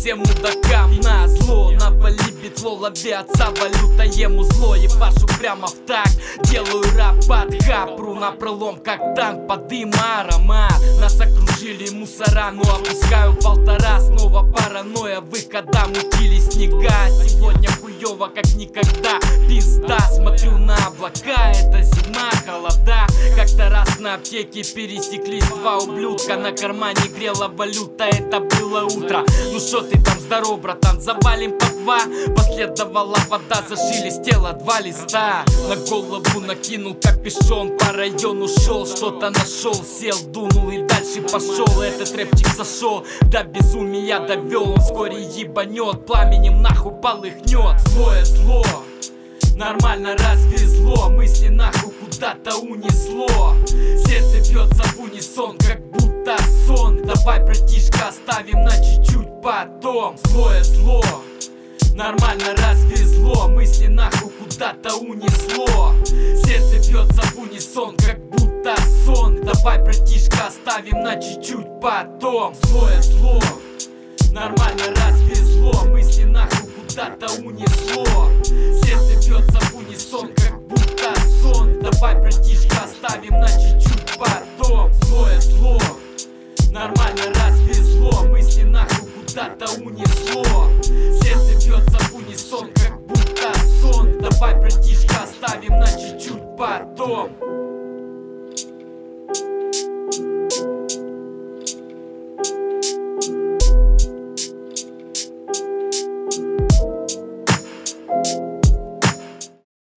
всем мудакам на зло. Навали битло, лови отца, валюта ему зло. Ебашу прямо в такт, делаю рэп под хап. Пру на пролом, как танк, под дым аромат. Нас окружили мусора, но опускаю полтора. Снова паранойя, выхода мутили снега. Сегодня хуёво, как никогда, пизда. Смотрю на облака, это зима, холода. Как-то раз на аптеке пересеклись два ублюдка. На кармане грела валюта, это было утро. Ну шо ты там, здоров, братан, завалим по два. Последовала вода, зашелестела два листа. На голову накинул капюшон, по району шел, что-то нашел, сел, дунул и дальше пошел. Этот рэпчик зашел, до безумия довел. Он вскоре ебанет, пламенем нахуй полыхнет. Злое зло, нормально развезло, мысли нахуй куда-то унесло. Сердце бьется в унисон, как будто сон. Давай, братишка, оставим на чуть-чуть потом. Злое зло, нормально развезло, мысли нахуй куда-то унесло. Сердце бьется в унисон, как будто сон. Давай, братишка, оставим на чуть-чуть потом. Злое зло, нормально развезло.